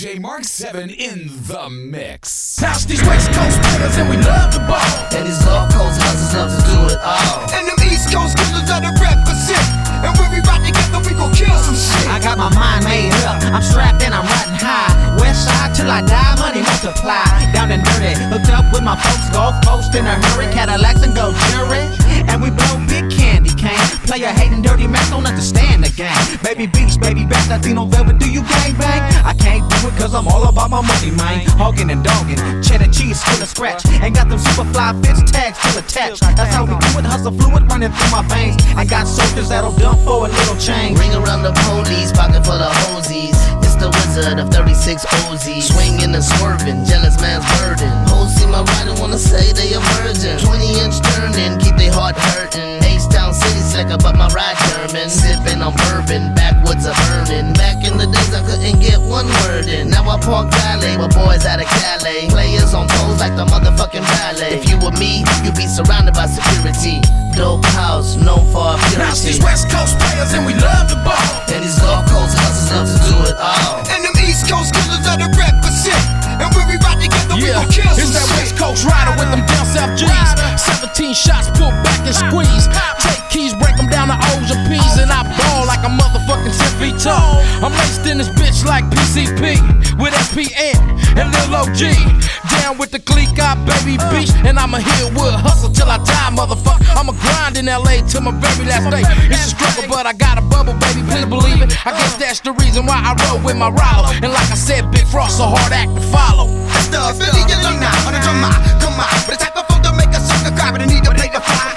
DJ Mark 7 in the mix. House these West Coast players and we love the ball. And these Gulf Coast hustlers love to do it all. And them East Coast killers are the represent. And when we ride together, we gon' kill some shit. I got my mind made up, I'm strapped and I'm riding high. West side till I die, money multiply. Down and dirty, hooked up with my folks, Gulf Coast in a hurry. Cadillacs and go jury, and we blow big candy cane. Player hating dirty Mac, don't understand the game. Baby beach, baby back, Latino velvet, do you gang bang? I can't do it cause I'm all about my money, man. Hogging and dogging, cheddar cheese still a scratch. Ain't got them super fly fits, tags still attached. That's how we do it, hustle fluid running through my veins. I got soldiers that'll dump for a little change. Ring around the police, pocket full of hosies. It's the wizard of 36 OZ. Swinging and swerving, jealous man's burden. Hoes see my rider, wanna say they a virgin. 20-inch turning, keep they heart hurting. H-Town city slicker, but my ride German. Sipping on bourbon, backwoods are burning. Back in the days I couldn't get one word in. Now I park valet with boys out of Calais. Players on toes like the motherfucking ballet. If you were me, you'd be surrounded by security. Dope house, known for our House purity. these West Coast players and we love the ball. And these Gulf Coast hustlers love to do it all. And them East Coast killers are the represent. And when we ride together, we gon' kill some it's that shit. West Coast rider with them down south G's. 17 shots, pull back and squeeze. Take keys, break them down to O's and P's. And I ball like a motherfucking 10 feet tall. I'm laced in this bitch like PCP with SPN and Lil OG. Down with the clique, I baby beach. And I'm a Hillwood hustle till I die, motherfucker. I'm a grind in LA till my very last day. It's a struggle, but I got a bubble, baby, please believe it. I guess that's the reason why I roll with my Rollo. And like I said, Big Frost, a hard act to follow. It's the Philly alumni on the drum, come on. But the type of folk to make a sucker cry, but they need to play the fly.